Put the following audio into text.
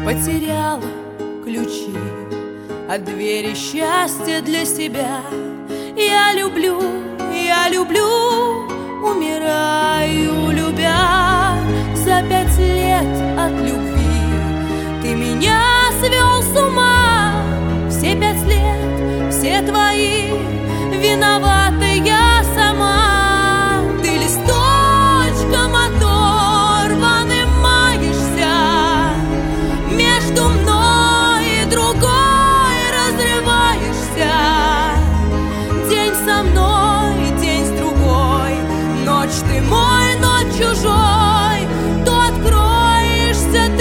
потеряла ключи от двери счастья для себя. Я люблю, умираю, любя. За 5 лет от